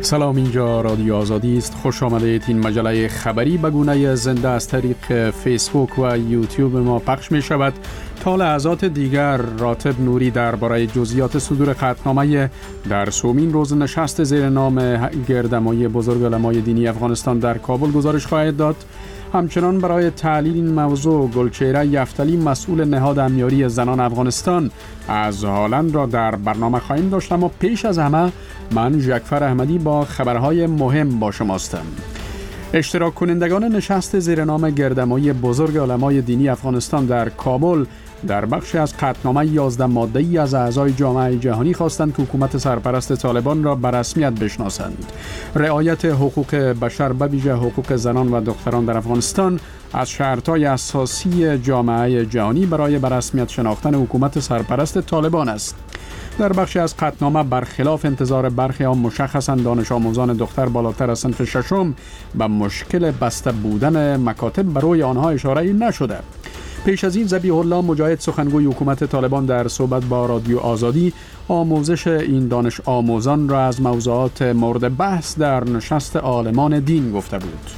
سلام، اینجا رادیو آزادی است. خوش آمدید. این مجله خبری به گونه زنده از طریق فیسبوک و یوتیوب ما پخش می شود. تا لحظات دیگر راتب نوری درباره جزئیات صدور قطعنامه در سومین روز نشست زیر نام گردمایی بزرگ علمای دینی افغانستان در کابل گزارش خواهد داد. همچنان برای تعلیل این موضوع گلچهره یفتلی مسئول نهاد امیاری زنان افغانستان از هالند را در برنامه خواهیم داشت، اما پیش از همه من جعفر احمدی با خبرهای مهم با شماستم. اشتراک کنندگان نشست زیر نام گردمایی بزرگ علمای دینی افغانستان در کابل در بخشی از قطعنامه 11 ماده‌ای از اعضای جامعه جهانی خواستند که حکومت سرپرست طالبان را به رسمیت بشناسند. رعایت حقوق بشر به ویژه حقوق زنان و دختران در افغانستان از شرط‌های اساسی جامعه جهانی برای به رسمیت شناختن حکومت سرپرست طالبان است. در بخشی از قطعنامه برخلاف انتظار برخی آن مشخصاً دانش آموزان دختر بالاتر از صنف ششم به مشکل بسته بودن مکاتب برای آنها اشاره نشده. پیش از این ذبیح الله مجاهد سخنگوی حکومت طالبان در صحبت با رادیو آزادی آموزش این دانش آموزان را از موضوعات مورد بحث در نشست عالمان دین گفته بود.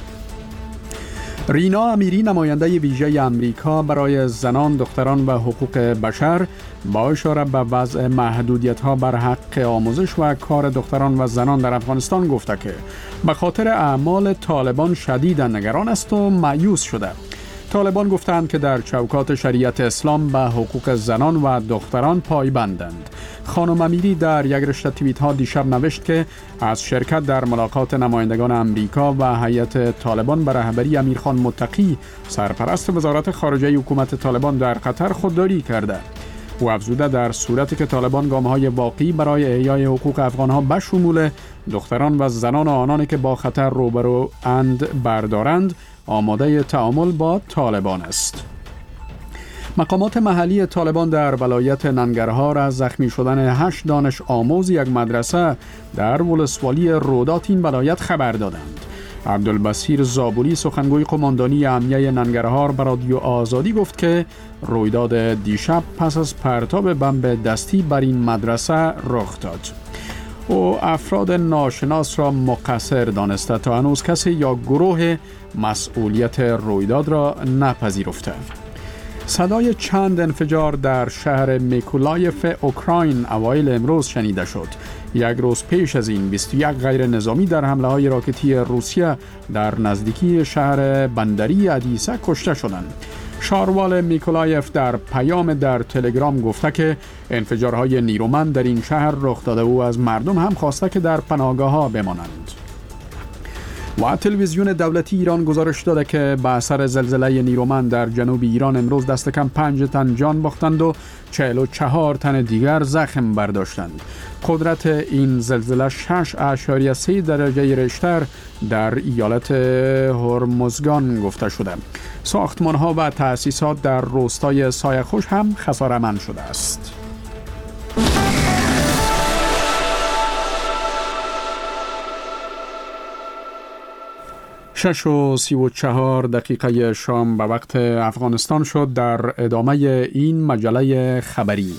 رینا امیری نماینده ویژه امریکا برای زنان، دختران و حقوق بشر با اشاره به وضع محدودیت‌ها بر حق آموزش و کار دختران و زنان در افغانستان گفته که به خاطر اعمال طالبان شدیداً نگران است و مایوس شده. طالبان گفتند که در چوکات شریعت اسلام به حقوق زنان و دختران پایبندند. خانم امیری در یک رشته توییت ها دیشب نوشت که از شرکت در ملاقات نمایندگان امریکا و هیئت طالبان به رهبری امیرخان متقی سرپرست وزارت خارجه حکومت طالبان در قطر خودداری کرده. او افزوده در صورتی که طالبان گام‌های واقعی برای احیای حقوق افغان‌ها به شمول دختران و زنان و آنانی که با خطر روبرو اند بردارند، آماده تعامل با طالبان است. مقامات محلی طالبان در ولایت ننگرهار از زخمی شدن 8 دانش آموز یک مدرسه در ولسوالی رودات این ولایت خبر دادند. عبدالبصیر زابولی سخنگوی قماندانی امنیه ننگرهار به رادیو آزادی گفت که رویداد دیشب پس از پرتاب بمب دستی بر این مدرسه رخ داد. او افراد ناشناس را مقصر دانسته تا هنوز کسی یا گروه مسئولیت رویداد را نپذیرفته. صدای چند انفجار در شهر میکولایف اوکراین اوایل امروز شنیده شد. یک روز پیش از این 21 غیر نظامی در حمله های راکتی روسیه در نزدیکی شهر بندری ادیسه کشته شدند. شاروال میکولایف در پیام در تلگرام گفته که انفجارهای نیرومند در این شهر رخ داده و از مردم هم خواسته که در پناهگاه‌ها بمانند. و تلویزیون دولتی ایران گزارش داده که به اثر زلزله نیرومند در جنوب ایران امروز دست کم 5 تن جان باختند و 44 تن دیگر زخم برداشتند. قدرت این زلزله 6.3 درجه ریشتر در ایالت هرمزگان گفته شده. ساختمان‌ها و تأسیسات در روستای سایه‌خوش هم خساره‌مند شده است. 6:34 شام به وقت افغانستان شد. در ادامه این مجله خبری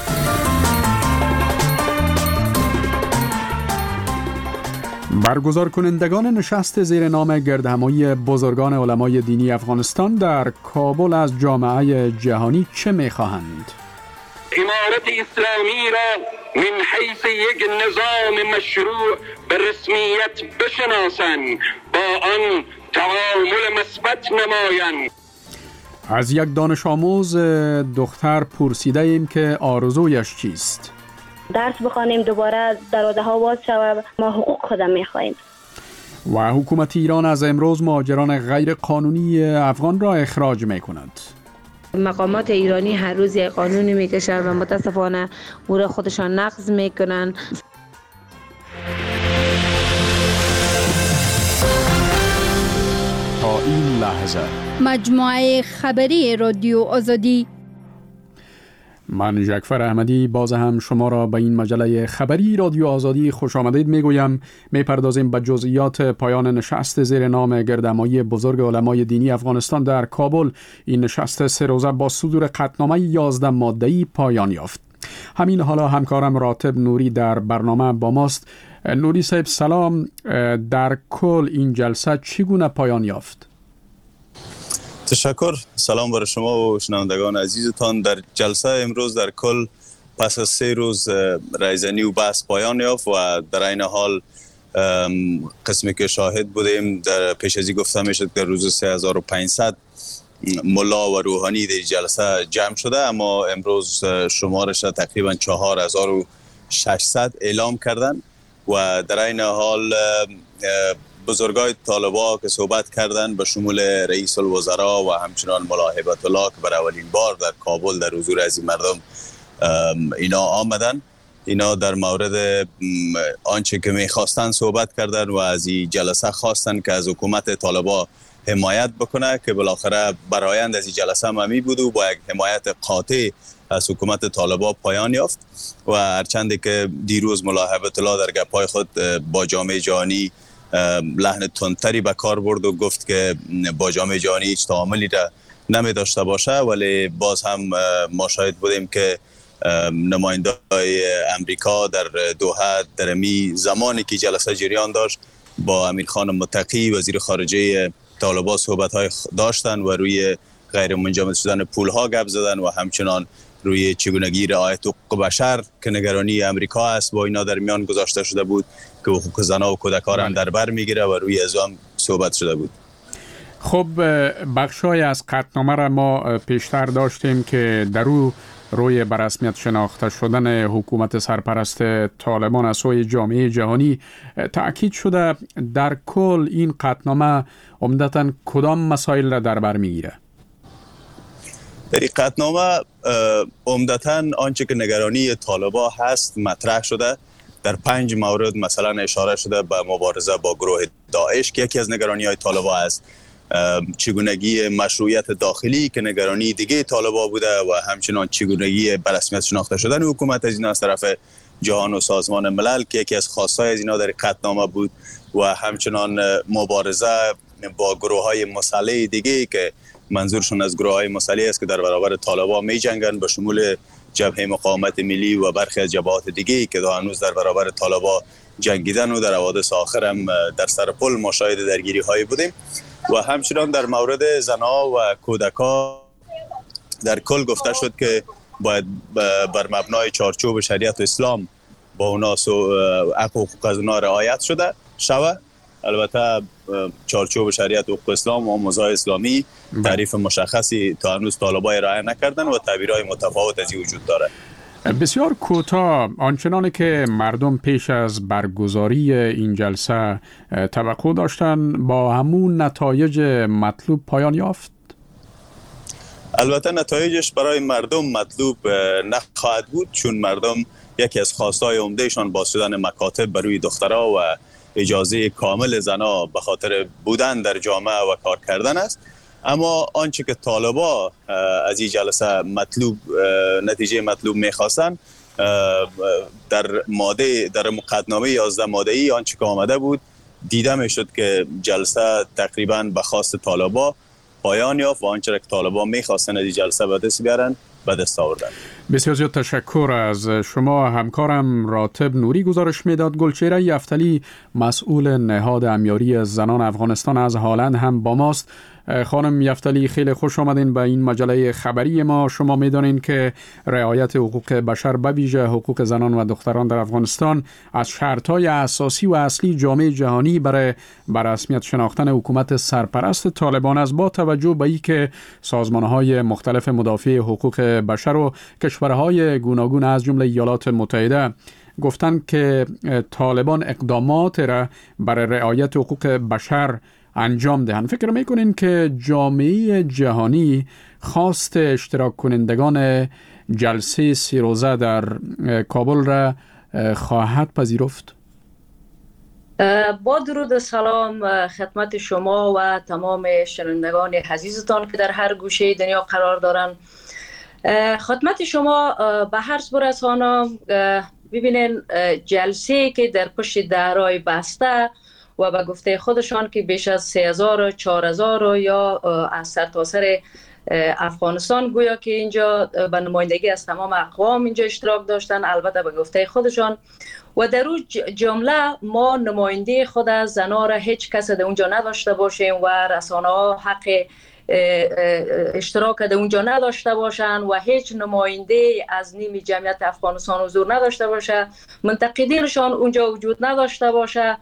برگزار کنندگان نشست زیر نام گردهمایی بزرگان علمای دینی افغانستان در کابل از جامعه جهانی چه می‌خواهند؟ امارت اسلامی را من حیث یک نظام مشروع به رسمیت بشناسند، با آن تعامل مثبت نمایند. از یک دانش آموز دختر پرسیده ایم که آرزویش چیست؟ درس بخوانیم، دوباره دروازه ها باز شود، ما حقوق خودم میخواهیم. و حکومت ایران از امروز مهاجران غیر قانونی افغان را اخراج میکند. مقامات ایرانی هر روز یک قانونی میکشند و متاسفانه او را خودشان نقض میکنند. تا این لحظه مجموعه خبری رادیو آزادی. من جعفر احمدی باز هم شما را به این مجله خبری رادیو آزادی خوش آمدید میگویم. میپردازیم به جزئیات پایان نشست زیر نام گردهمایی بزرگ علمای دینی افغانستان در کابل. این نشست 3 روزه با صدور قطعنامه 11 ماده‌ای پایان یافت. همین حالا همکارم راتب نوری در برنامه با ماست. نوری صاحب سلام، در کل این جلسه چگونه پایان یافت؟ تشکر. سلام برای شما و شنوندگان عزیزتان. در جلسه امروز در کل پس از 3 روز رایزنی و بحث پایان یافت و در این حال قسمی که شاهد بودیم در پیش ازی گفته میشد که روز 3500 ملا و روحانی در جلسه جمع شده، اما امروز شمارش تقریبا 4600 اعلام کردن و در این حال بزرگای طالبا که صحبت کردن به شمول رئیس الوزراء و همچنان ملا هیبت الله که برای اولین بار در کابل در حضور از این مردم اینا آمدن، اینا در مورد آنچه که میخواستن صحبت کردن و از این جلسه خواستن که از حکومت طالبا حمایت بکنه که بالاخره برآیند از این جلسه ممی بود و با یک حمایت قاطع از حکومت طالبا پایان یافت و هرچند که دیروز ملا هیبت الله در گپای خود با جامعه جهانی لحن تندتری به کار برد و گفت که با جامعه جهانی هیچ تعاملی را نمی داشته باشه، ولی باز هم ما شاهد بودیم که نماینده امریکا در دوحه در می زمانی که جلسه جریان داشت با امیرخان متقی وزیر خارجه طالبان صحبت‌های داشتن و روی غیر منجمد شدن پول‌ها گپ زدن و همچنان روی چگونگی رعایت حقوق بشر که نگرانی امریکا است با اینا در میان گذاشته شده بود که حقوق زنان و کودکان هم در بر میگیره و روی ازام صحبت شده بود. خب بخشای از قطعنامه را ما پیشتر داشتیم که در روی برسمیت شناخته شدن حکومت سرپرست طالبان از سوی جامعه جهانی تأکید شده. در کل این قطعنامه عمدتاً کدام مسائل را در بر میگیره؟ در این قطعنامه عمدتاً آنچه که نگرانی طالبان هست مطرح شده. در 5 مورد مثلا اشاره شده به مبارزه با گروه داعش که یکی از نگرانی‌های طالبان است، چگونگی مشروعیت داخلی که نگرانی دیگه طالبان بوده و همچنان چگونگی به رسمیت شناخته شدن حکومت از اینا از طرف جهان و سازمان ملل که یکی از خواستهای از اینا در قطعنامه بود و همچنان مبارزه با گروه‌های مسلح دیگه که منظورشون از گروه‌های مسلح است که در برابر طالبان می‌جنگن به شمول جبهه مقاومت ملی و برخی از جبهات دیگه که هنوز در برابر طالبان جنگیدن و در حوادث آخر هم در سر پل مشاهده درگیری‌هایی بودیم و همچنان در مورد زنها و کودکان در کل گفته شد که باید بر مبنای چارچوب شریعت و اسلام با اونا حقوق از اونا رعایت شود. البته چارچوب شریعت و حقوق اسلام و مزای اسلامی تعریف مشخصی تا هنوز طالبان ارائه نکردن و تعبیرهای متفاوت از این وجود داره. بسیار کوتاه، آنچنانی که مردم پیش از برگزاری این جلسه توقع داشتن با همون نتایج مطلوب پایان یافت؟ البته نتایجش برای مردم مطلوب نخواهد بود، چون مردم یکی از خواستهای عمدهشان باز شدن مکاتب برای دخترها و اجازه کامل زنها به خاطر بودن در جامعه و کار کردن است. اما آنچه که طالبان از این جلسه نتیجه مطلوب میخواستن در مقدمه 11 ماده‌ای آنچه که آمده بود دیده میشد که جلسه تقریبا به خواست طالبان پایان یافت و آنچه که طالبان میخواستن از این جلسه به دست بیارن به دست آوردن. بسیار زیاد تشکر از شما. همکارم راتب نوری گزارش میداد. گلچهره یفتلی مسئول نهاد امیاری زنان افغانستان از هالند هم با ماست. خانم یفتلی خیلی خوش آمدین به این مجله خبری ما. شما میدانین که رعایت حقوق بشر به ویژه حقوق زنان و دختران در افغانستان از شرط‌های اساسی و اصلی جامعه جهانی برای رسمیت شناختن حکومت سرپرست طالبان است، با توجه به اینکه سازمان‌های مختلف مدافع حقوق بشر و کشورهای گوناگون از جمله ایالات متحده گفتند که طالبان اقدامات را برای رعایت حقوق بشر انجام دهند. فکر میکنین که جامعه جهانی خواست اشتراک کنندگان جلسه 3 روزه در کابل را خواهد پذیرفت؟ با درود و سلام خدمت شما و تمام شنوندگان عزیزتان که در هر گوشه دنیا قرار دارند. خدمت شما به هر برسانم. ببینین جلسه که در پشت درهای بسته و به گفته خودشان که بیش از 3000 و 4000 یا از سرتاسر افغانستان گویا که اینجا به نمایندگی از تمام اقوام اینجا اشتراک داشتن، البته به گفته خودشان. و در اون جمله ما نماینده خود از زنان را هیچ کس در اونجا نداشته باشیم و رسانه ها حق اشتراک در اونجا نداشته باشن و هیچ نماینده از نیمی جمعیت افغانستان حضور نداشته باشه، منتقدینشان اونجا وجود نداشته باشه.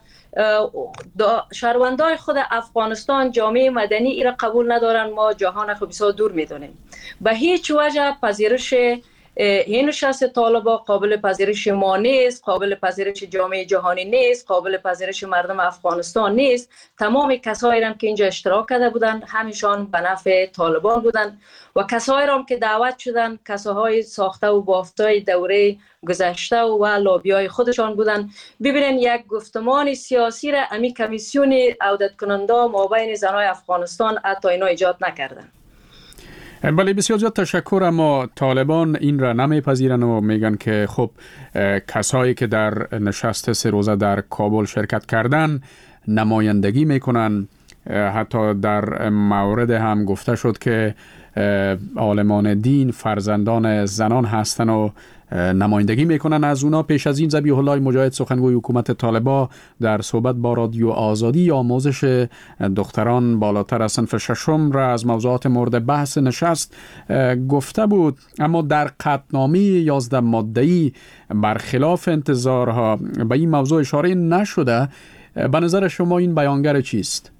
شهروندای خود افغانستان جامعه مدنی ایرا قبول ندارن. ما جهان خو بسیار دور میدونیم. به هیچ وجه پذیرش این نشست طالبان قابل پذیرش ما نیست، قابل پذیرش جامعه جهانی نیست، قابل پذیرش مردم افغانستان نیست. تمام کسایی هم که اینجا اشتراک کرده بودن همیشان به نفع طالبان بودن و کسایی هم که دعوت شدن کساهای ساخته و بافته دوره گذشته و لابیای خودشان بودن. ببینین یک گفتمان سیاسی را امی کمیسیون عودت کننده مابین زنای افغانستان حتی اینا ایجاد نکردن. بله بسیار زیاد تشکر. اما طالبان این را نمیپذیرن و میگن که خب کسایی که در نشست 3 روزه در کابل شرکت کردن نمایندگی میکنن. حتی در مورد هم گفته شد که عالمان دین فرزندان زنان هستن و نمایندگی میکنن از اونا. پیش از این ذبیح الله مجاهد سخنگوی حکومت طالبان در صحبت با رادیو آزادی آموزش دختران بالاتر از صنف 6 را از موضوعات مورد بحث نشست گفته بود، اما در قطعنامه 11 ماده‌ای برخلاف انتظارها به این موضوع اشاره نشده. به نظر شما این بیانگر چیست؟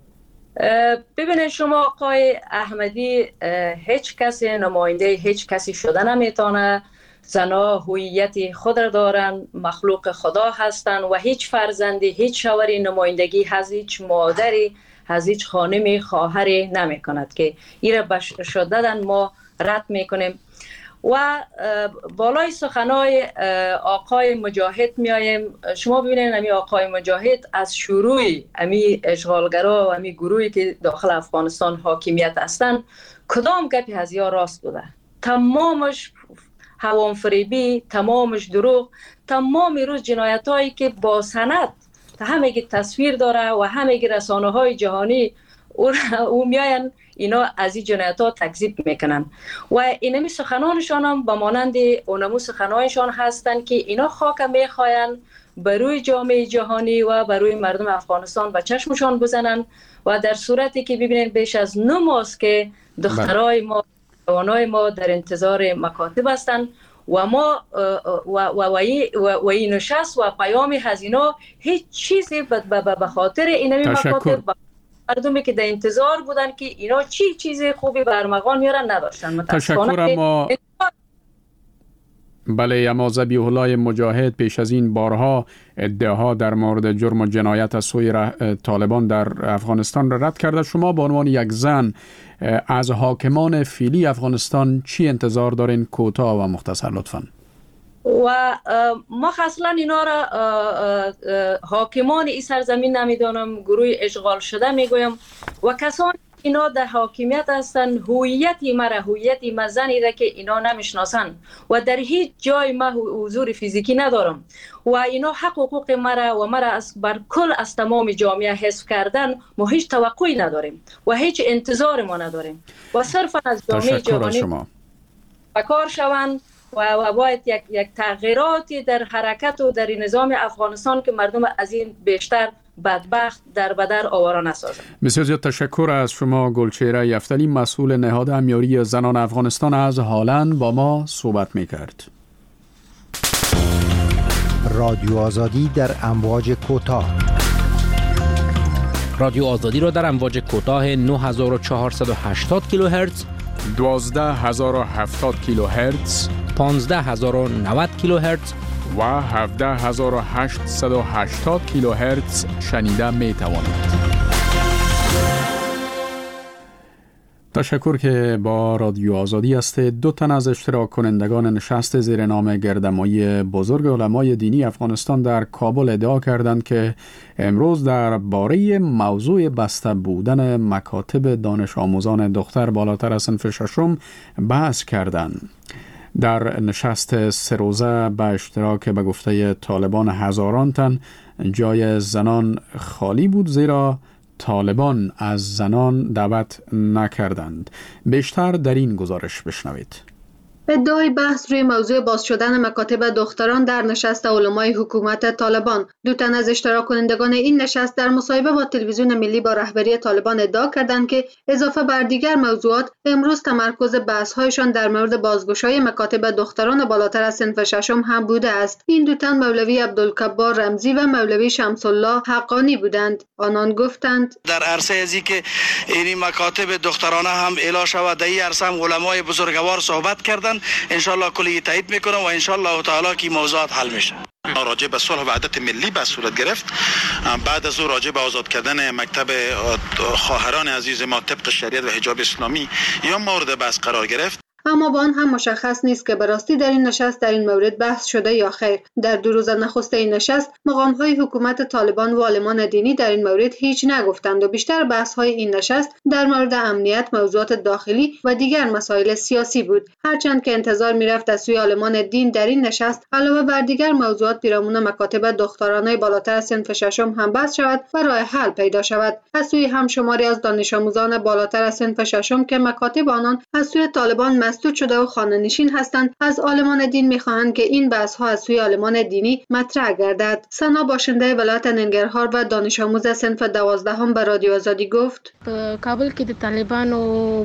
ببینید شما آقای احمدی، هیچ کسی نماینده هیچ کسی شده نمیتونه. زنها هویت خود را دارن، مخلوق خدا هستن و هیچ فرزندی هیچ شوهری نمایندگی از هیچ مادری از هیچ خانمی خواهری نمی کند که این را شددن ما رد میکنیم. و بالای سخنای آقای مجاهد میایم. شما ببینید امی آقای مجاهد از شروع امی اشغالگرا و امی گروهی که داخل افغانستان حاکمیت هستند کدام گپی از یا راست بوده؟ تمامش هوام فریبی، تمامش دروغ، تمام روز جنایت هایی که با سند همه تصویر داره و همه رسانه های جهانی او میاین اینا از این جنایت ها تکذیب میکنن و اینمی سخنانشان هم به مانند اونمو سخنانشان هستن که اینا خاک میخواین بروی جامعه جهانی و بروی مردم افغانستان به چشمشان بزنن. و در صورتی که ببینید بیش از 9 ماه که دخترای ما جوانای ما در انتظار مکاتب هستن و ما و این نشست و پیام هزینه هیچ چیزی به خاطر اینمی مکاتب مردمی که در انتظار بودن که اینا چیزی خوبی برمغان میارن نداشتن. تشکر. اما بله، اما ذبیح الله مجاهد پیش از این بارها ادعاها در مورد جرم و جنایت از سوی طالبان در افغانستان را رد کرده. شما به عنوان یک زن از حاکمان فعلی افغانستان چی انتظار دارین؟ کوتاه و مختصر لطفاً. و ما اصلا اینا را حاکمان این سرزمین نمیدانم، گروه اشغال شده میگویم و کسانی اینا در حاکمیت هستن هویتی مرا، هویتی مزنی را که اینا نمیشناسن و در هیچ جای ما حضور فیزیکی ندارم و اینا حقوق مرا و مرا بر کل از تمام جامعه حذف کردن ما هیچ توقعی نداریم و هیچ انتظار ما نداریم و صرفا از جامعه جهانی بکار شوند و باید یک تغییراتی در حرکت و در نظام افغانستان که مردم از این بیشتر بدبخت در بدر آوارا نسازند. بسیار زیاد تشکر از شما گلچهره یفتلی، مسئول نهاد امیاری زنان افغانستان از هالند با ما صحبت میکرد. رادیو آزادی در امواج کوتاه. رادیو آزادی را در امواج کوتاه 9480 کیلوهرتز، 12070 کیلوهرتز، 15090 کیلوهرتز و 17880 کیلوهرتز شنیده می توانید. تشکر که با رادیو آزادی است. 2 تن از اشتراک کنندگان نشست زیر نام گردهمایی بزرگ علمای دینی افغانستان در کابل ادعا کردند که امروز در باره موضوع بسته بودن مکاتب دانش آموزان دختر بالاتر از صنف 6 بحث کردند. در نشست 3 روزه به اشتراک به گفته طالبان هزاران تن جای زنان خالی بود، زیرا طالبان از زنان دعوت نکردند. بیشتر در این گزارش بشنوید. ادعای بحث روی موضوع باز شدن مکاتب دختران در نشست علمای حکومت طالبان. دو تن از اشتراک کنندگان این نشست در مصاحبه با تلویزیون ملی با رهبری طالبان ادعا کردند که اضافه بر دیگر موضوعات امروز تمرکز بحث‌هایشان در مورد بازگشایی مکاتب دختران بالاتر از صنف ششم هم بوده است. این دو تن مولوی عبدالکبار رمزی و مولوی شمس الله حقانی بودند. آنان گفتند در عرصه ازی که این مکاتب دخترانه هم اعلا شود، در این عرصه هم علمای بزرگوار صحبت کردند. انشالله کلی تایید میکنم و انشالله تعالی که موضوعات حل میشه. راجع به صلح و وحدت ملی به صورت گرفت. بعد از او راجع به آزاد کردن مکتب خواهران عزیز ما طبق شریعت و حجاب اسلامی یا مورد بحث قرار گرفت. اما با آن هم مشخص نیست که به راستی در این نشست در این مورد بحث شده یا خیر. در 2 روز نخست این نشست مقام‌های حکومت طالبان و عالمان دینی در این مورد هیچ نگفتند و بیشتر بحث‌های این نشست در مورد امنیت، موضوعات داخلی و دیگر مسائل سیاسی بود. هرچند که انتظار می‌رفت از سوی عالمان دین در این نشست علاوه بر دیگر موضوعات پیرامون مکاتب دخترانه بالاتر از صنف ششم هم بحث شود و راه حل پیدا شود. از سوی هم شماری از دانش آموزان بالاتر از صنف ششم که مکاتب آنان از سوی طالبان مسدود شده و خانه‌نشین هستند، از عالمان دین می‌خواهند که این بحث‌ها از سوی عالمان دینی مطرح گردد. سنا باشنده ولایت ننگرهار و دانش آموز صنف 12 به رادیو آزادی گفت: کابل که طالبان و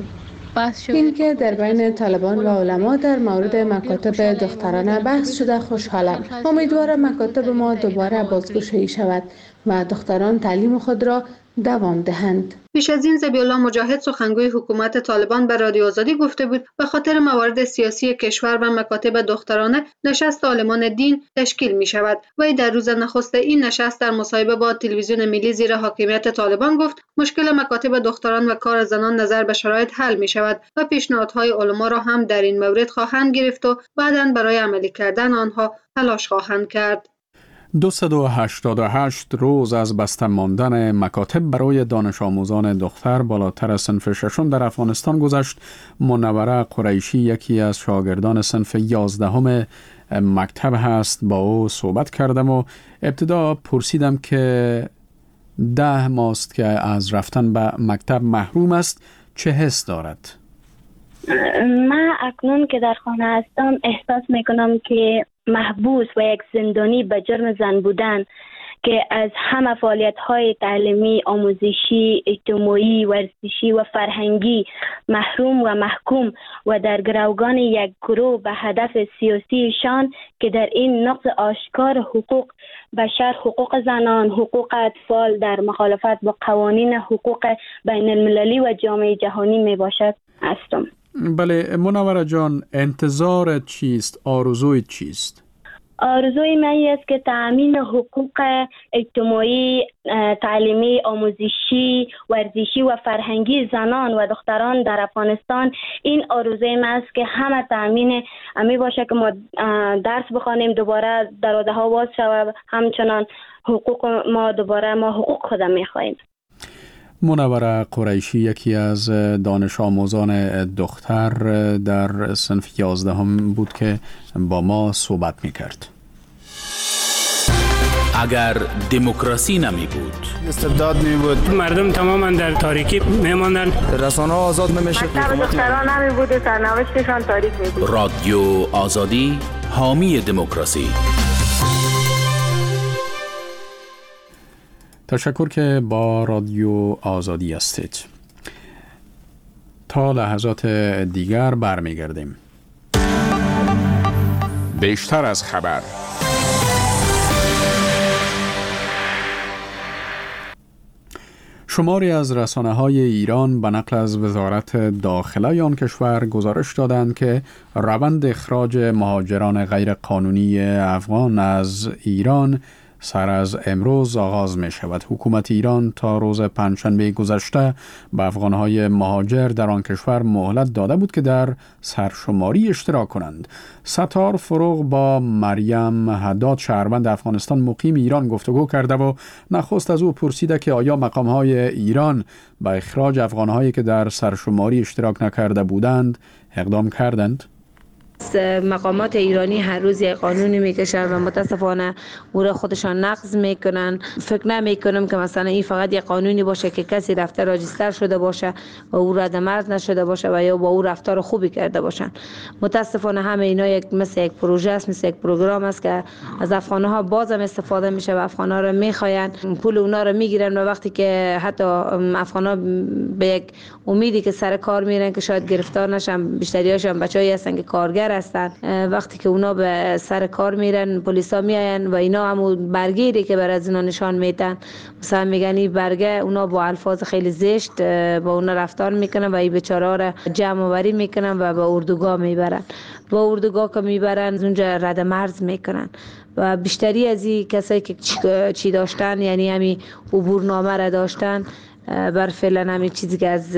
این که در بین طالبان و علما در مورد مکاتب دخترانه بحث شده خوشحالم. امیدوارم مکاتب ما دوباره بازگشایی شود و دختران تعلیم خود را دوام دهند. پیش از این ذبیح الله مجاهد سخنگوی حکومت طالبان به رادیو آزادی گفته بود به خاطر موارد سیاسی کشور و مکاتب دخترانه نشست عالمان دین تشکیل می شود. وی در روز نخست این نشست در مصاحبه با تلویزیون ملی زیر حاکمیت طالبان گفت مشکل مکاتب دختران و کار زنان نظر به شرایط حل می شود و پیشنهادهای علما را هم در این مورد خواهند گرفت و بعداً برای عملی کردن آنها تلاش خواهند کرد. 288 روز از بسته ماندن مکاتب برای دانش آموزان دختر بالاتر از صنف ششم در افغانستان گذشت. منوره قریشی یکی از شاگردان صنف 11 مکتب هست. با او صحبت کردم و ابتدا پرسیدم که 10 ماست که از رفتن به مکتب محروم است، چه حس دارد؟ من اکنون که در خانه هستم احساس میکنم که محبوس و یک زندانی به جرم زن بودن که از همه فعالیت‌های تعلیمی، آموزشی، اجتماعی، ورزشی و فرهنگی محروم و محکوم و در گروگان یک گروه به هدف سیاسیشان که در این نقض آشکار حقوق بشر، حقوق زنان، حقوق اطفال در مخالفت با قوانین حقوق بین المللی و جامعه جهانی می باشد هستم. بله منوره جان، انتظارت چیست؟ آرزویت چیست؟ آرزوی من است که تأمین حقوق اجتماعی، تعلیمی، آموزشی، ورزشی و فرهنگی زنان و دختران در افغانستان، این آرزوی من است که همه تأمین امی باشه که ما درس بخوانیم، دوباره دروازه ها باز شود، همچنان حقوق ما دوباره ما حقوق خودم میخواهیم. منوره قریشی یکی از دانش آموزان دختر در صنف 11 بود که با ما صحبت میکرد. اگر دموکراسی نمی بود، استبداد می بود، مردم تماما در تاریکی میماندن، رسانه ها آزاد نمیشد، مکتب دختران نمی بود و سرنوشتشان تاریک می بود. رادیو آزادی، حامی دموکراسی. تشکر که با رادیو آزادی هستید. تا لحظات دیگر برمیگردیم. بیشتر از خبر. شماری از رسانه‌های ایران به نقل از وزارت داخله آن کشور گزارش دادند که روند اخراج مهاجران غیر قانونی افغان از ایران سر از امروز آغاز می شود. حکومت ایران تا روز پنجشنبه گذشته به افغانهای مهاجر در آن کشور مهلت داده بود که در سرشماری اشتراک کنند. ستار فروغ با مریم حداد شهروند افغانستان مقیم ایران گفتگو کرده و نخست از او پرسیده که آیا مقامهای ایران به اخراج افغانهایی که در سرشماری اشتراک نکرده بودند اقدام کردند؟ مقامات ایرانی هر روز یک قانونی میکشن و متاسفانه او را خودشان نقض میکنن. فکر نمیکنم که مثلا این فقط یک قانونی باشه که کسی رفته راجستر شده باشه و او رد مرز نشده باشه و یا با او رفتار خوبی کرده باشن. متاسفانه همه اینا مثل یک پروژه است، مثل یک پروگرام است که از افغانها بازم استفاده میشه و افغانها را میخواین، پول اونا را میگیرن و وقتی که حتی افغانها به یک امیدی که سر کار میرن که شاید گرفتار نشن، بیشتریاشون بچه‌ای هستن که کارگر هستن، وقتی که اونا به سر کار میرن پلیسا میاین و اینا همون برگیری که بر از اینا نشان میدن، مثلا میگن این برگه، اونا با الفاظ خیلی زشت با اونا رفتار میکنن و این بیچاره را جمع آوری میکنن و به اردوگاه میبرن. با اردوگاه که میبرن اونجا رد مرز میکنن و بیشتری از این کسایی که چی داشتن، یعنی همین عبورنامه را داشتن، بر فعلا همین چیزی که از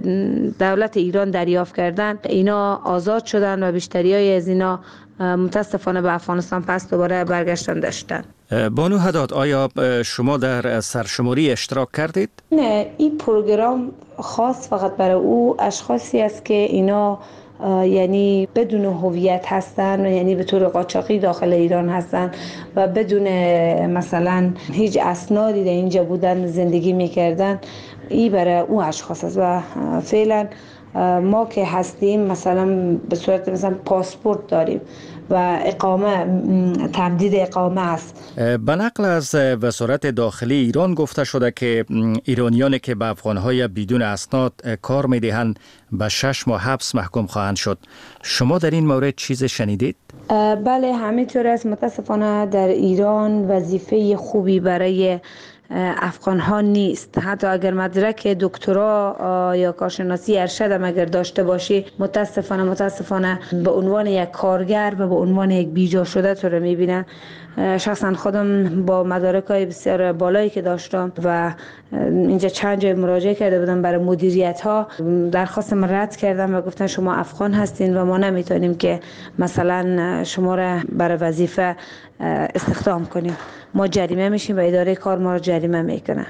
دولت ایران دریافت کردن، اینا آزاد شدن و بیشتری های از اینا متاسفانه به افغانستان پس دوباره برگشتن داشتن. بانو هداد، آیا شما در سرشماری اشتراک کردید؟ نه، این پروگرام خاص فقط برای او اشخاصی است که اینا یعنی بدون هویت هستن، یعنی به طور قاچاقی داخل ایران هستن و بدون مثلا هیچ اسنادی در اینجا بودن زندگی میکردن. این برای اون اشخاص است و فعلا ما که هستیم مثلا به صورت مثلا پاسپورت داریم و اقامه، تمدید اقامه است. به نقل از وزارت داخلی ایران گفته شده که ایرانیانی که به افغانهای بدون اسناد کار میدهند به 6 ماه حبس محکوم خواهند شد. شما در این مورد چیز شنیدید؟ بله، همینطور است. متاسفانه در ایران وظیفه خوبی برای افغان ها نیست. حتی اگر مدرک دکترا یا کارشناسی ارشد هم اگر داشته باشی، متاسفانه به عنوان یک کارگر و به عنوان یک بیجا شده تو رو میبینن. شخصا خودم با مدارک‌های بسیار بالایی که داشتم و اینجا چند جای مراجعه کرده بودم برای مدیریت ها، درخواستم رد کردم و گفتن شما افغان هستین و ما نمیتونیم که مثلا شما را برای وظیفه استخدام کنیم. ما جریمه میشیم و اداره کار ما را جریمه میکنه.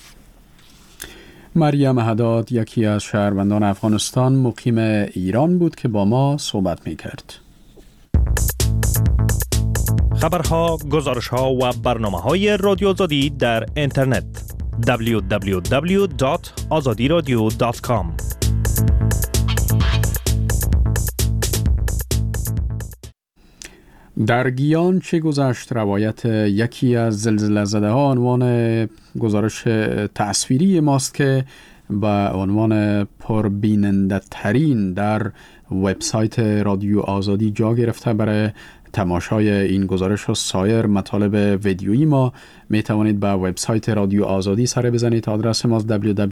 مریم هداد یکی از شهروندان افغانستان مقیم ایران بود که با ما صحبت میکرد. خبرها، گزارشها و برنامه‌های رادیو آزادی در اینترنت www.azadiradio.com. در گیان چه گذشت روایت یکی از زلزله زده ها عنوان گزارش تصویری ماست که به عنوان پربیننده ترین در وبسایت رادیو آزادی جا گرفته. برای تماشای این گزارش و سایر مطالب ویدیویی ما می توانید به وبسایت رادیو آزادی سر بزنید. آدرس ما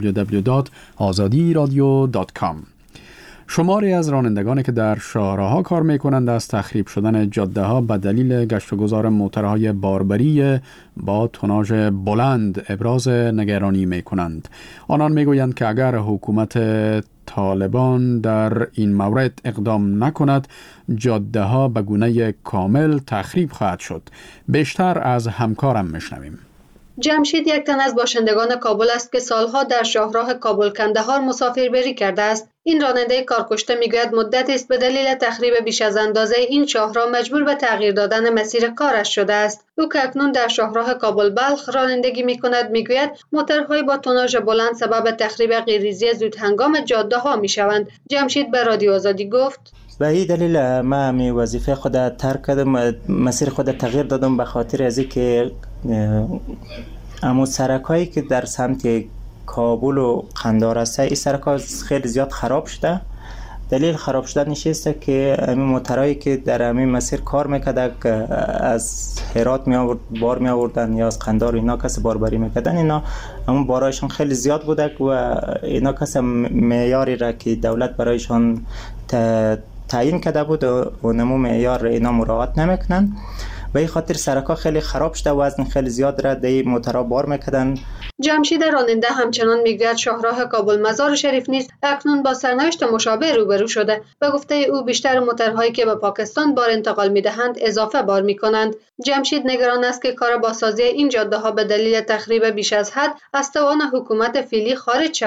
www.azadiradio.com. شماری از رانندگانی که در شاهراه‌ها کار می‌کنند از تخریب شدن جاده‌ها به دلیل گشت و گذار موتورهای باربری با توناژ بلند ابراز نگرانی می‌کنند. آنان می‌گویند که اگر حکومت طالبان در این مورد اقدام نکند، جاده‌ها به گونه کامل تخریب خواهد شد. بیشتر از همکارم میشنویم. جمشید یک تن از باشندگان کابل است که سالها در شاهراه کابل کندهار مسافربری کرده است. این راننده کارکشته میگوید مدتی است به دلیل تخریب بیش از اندازه این شاهراه مجبور به تغییر دادن مسیر کارش شده است. او که اکنون در شاهراه کابل بلخ رانندگی میکند میگوید موتورهای با توناژ بلند سبب تخریب غیرریزی زودهنگام جاده‌ها میشوند. جمشید به رادیو آزادی گفت: به این دلیل من می وظیفه خود ترک کردم، مسیر خود تغییر دادم به خاطر از اینکه اما سرکایی که در سمت کابل و قندهار است، این سرک‌ها خیلی زیاد خراب شده. دلیل خراب شدنش است که همین موترایی که در همین مسیر کار میکردن که از هرات بار می آوردن یا از قندهار اینا کس باربری میکردن، اینا همون بارایشان خیلی زیاد بوده و اینا کس معیاری را که دولت برایشان تعیین کرده بود و نمو معیار اینا مراعات نمیکنن. به این خاطر سرک‌ها خیلی خراب شده، وزن خیلی زیاد را در موترها بار میکردن. جمشید راننده همچنان میگوید شاهراه کابل مزار شریف نیست، اکنون با سرنوشت مشابه روبرو شده. به گفته او بیشتر موترهایی که به پاکستان بار انتقال میدهند اضافه بار میکنند. جمشید نگران است که کار بازسازی این جاده ها به دلیل تخریب بیش از حد از توان حکومت فعلی خارج شود،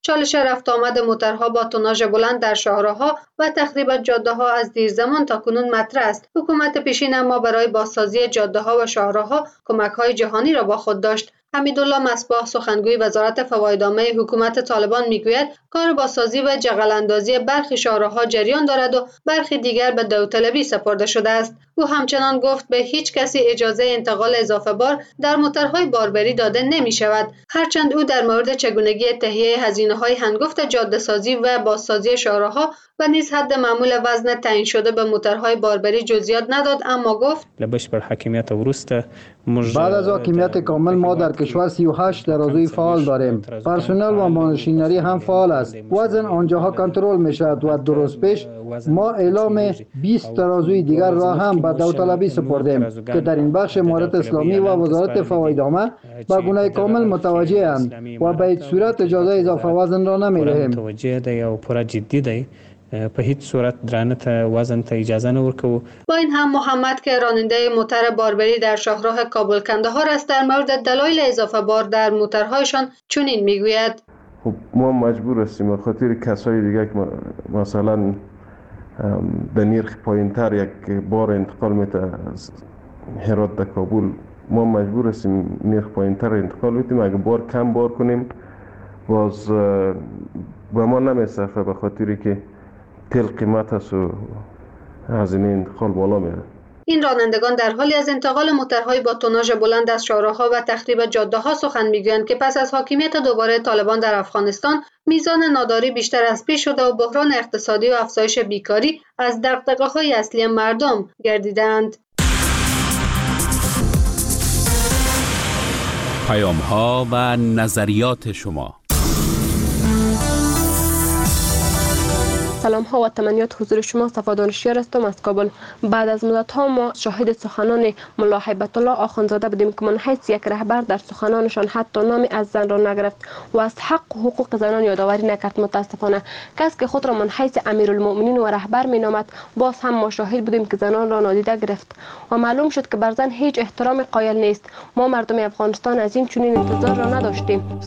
چالش رفت آمد موترها با توناژ بلند در شاهراه‌ها و تخریب جاده‌ها از دیر زمان تا کنون مطرح است. حکومت پیشین اما برای بازسازی جاده‌ها و شاهراه‌ها کمک‌های جهانی را با خود داشت. حمیدالله مصباح سخنگوی وزارت فوایدنامه حکومت طالبان میگوید کار بازسازی و جغلاندازی برخی شاهراه‌ها جریان دارد و برخی دیگر به داوطلبی سپرده شده است. او همچنان گفت به هیچ کسی اجازه انتقال اضافه بار در موترهای باربری داده نمی شود. هرچند او در مورد چگونگی تهیه هزینه‌های هنگفت جاده‌سازی و بازسازی شاهراه‌ها و نیز حد معمول وزن تعیین شده به موترهای باربری جزئیات نداد، اما گفت بعد از حاکمیت کامل ما در کشور 38 ترازوی فعال داریم. پرسنل و ماشینری هم فعال است. وزن آنجاها کنترل می شود و درست پیش ما اعلام 20 ترازوی دیگر را هم به داوطلبی سپردیم که در این بخش امارت اسلامی و وزارت فوایدنامه به گونه کامل متوجه اند و به هیچ صورت اجازه اضافه وزن را نمی دهیم. په هیڅ صورت درانه وزن ته اجازه نه ورکوو. با این هم محمد که راننده موتر باربری در شاهراه کابل کندهار است در مورد دلایل اضافه بار در موترهایشان چنین میگوید: ما مجبور هستیم به خاطر کسای دیگه که مثلا به نرخ پایینتر یک بار انتقال میته از هرات به کابل، ما مجبور هستیم نرخ پایینتر انتقال بدیم. اگه بار کم بار کنیم باز به ما نمیصرفه به خاطری که تیل قیمت است و هزینه انتقال بالا میره. این رانندگان در حالی از انتقال موترهای با توناژ بلند از شاهراه‌ها و تخریب جاده‌ها سخن میگویند که پس از حاکمیت دوباره طالبان در افغانستان میزان ناداری بیشتر از پیش شده و بحران اقتصادی و افزایش بیکاری از دغدغه‌های اصلی مردم گردیدند. پیام‌ها و نظریات شما. سلام ها و تمنیات حضور شما. صفا دانشیار هستم از کابل. بعد از مدت ها ما شاهد سخنان ملا هیبت الله آخوندزاده بودیم که من حیث یک رهبر در سخنانشان حتی نامی از زن را نگرفت و از حق و حقوق زنان یادآوری نکرد. متاسفانه کسی که خود را من حیث امیرالمؤمنین و رهبر می نامد باز هم ما شاهد بودیم که زنان را نادیده گرفت و معلوم شد که بر زن هیچ احترام قائل نیست. ما مردم افغانستان از این چنین انتظار را نداشتیم.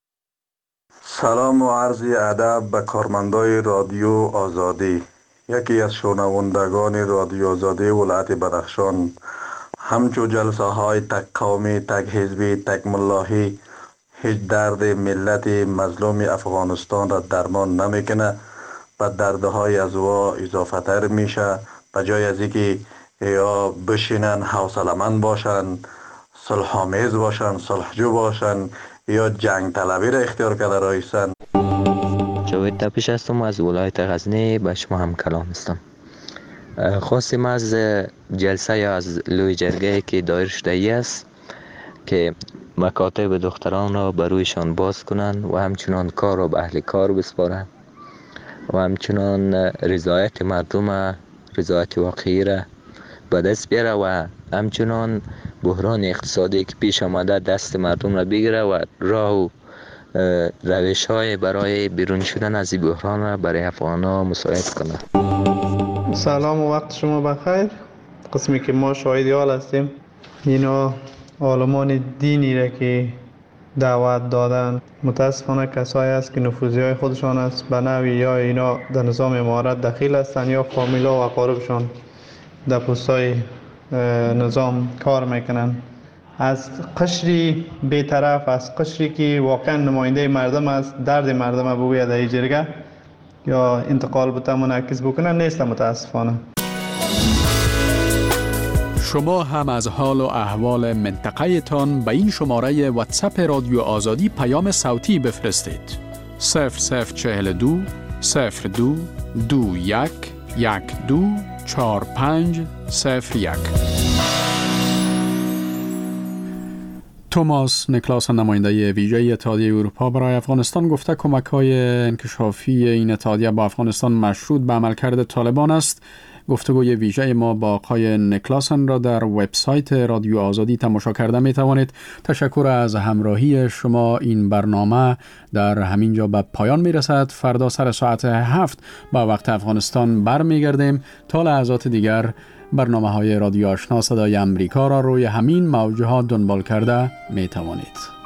سلام و عرض ادب به کارمندای رادیو آزادی. یکی از شنوندگان رادیو آزادی ولایت بدخشان، همچو جلسه های تک قومی، تک حزبی، تک ملاحی هیچ درد ملت مظلوم افغانستان را درمان نمیکنه، و دردهای از وا اضافه تر میشه. به جای از اینکه یا بشینن حوصله‌مند باشن، صلح‌آمیز باشن، صلحجو باشن، یا جنگ طلبی را اختیار کرده رایستن. جاوید تپش هستم از ولایت غزنی، به شما هم کلام هستم. خواستیم از جلسه یا از لوی جرگه که دایر شده است که مکاتب دختران را برویشان باز کنند و همچنان کار را به اهل کار بسپارند و همچنان رضایت مردم، رضایت واقعی را به دست بیاره و همچنان بحران اقتصادی که پیش آمده دست مردم را بگیره و راه و روش های برای بیرون شدن از این بحران را برای افغان‌ها مساعد کنه. سلام و وقت شما بخیر. قسمی که ما شاهد حال هستیم، اینا عالمان دینی را که دعوت دادن متاسفانه کسایی است که نفوذی های خودشان است به نوعی یا اینا در نظام امارت دخیل هستند یا فامیلا و اقاربشان در پستای نظام کار میکنن. از قشری بی‌طرف، از قشری که واقعا نماینده مردم است، درد مردم بگوید در این جرگه یا انتقال بوده منعکس بکنن نیست. متاسفانه شما هم از حال و احوال منطقه تان به این شماره واتساپ رادیو آزادی پیام صوتی بفرستید. 0042 02 21 12 4501. توماس نیکلاس، نماینده ویژه اتحادیه اروپا برای افغانستان، گفته کمک‌های انکشافی این اتحادیه با افغانستان مشروط به عملکرد طالبان است. گفتگوی ویژه ما با آقای نیکلاسن را در وبسایت رادیو آزادی تماشا کرده می توانید. تشکر از همراهی شما. این برنامه در همین جا به پایان می رسد. فردا سر ساعت 7 با وقت افغانستان برمیگردیم. تا لحظات دیگر برنامه های رادیو آشنا صدای امریکا را روی همین موجات دنبال کرده می توانید.